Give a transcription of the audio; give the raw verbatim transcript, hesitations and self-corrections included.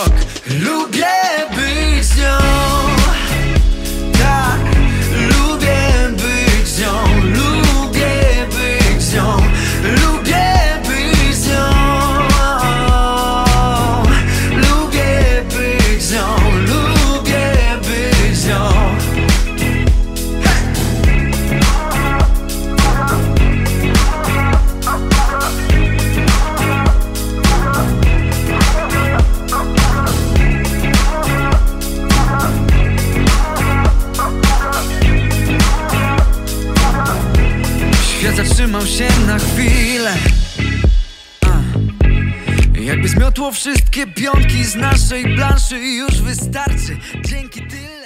rok. Lubię być z nią, tak, lubię być z nią, lubię być z nią, lubię być z nią, lubię być z nią, lubię być z nią. Świat zatrzymał się na chwilę, A. Jakby zmiotło wszystkie pionki z naszej planszy. Już wystarczy, dzięki tyle.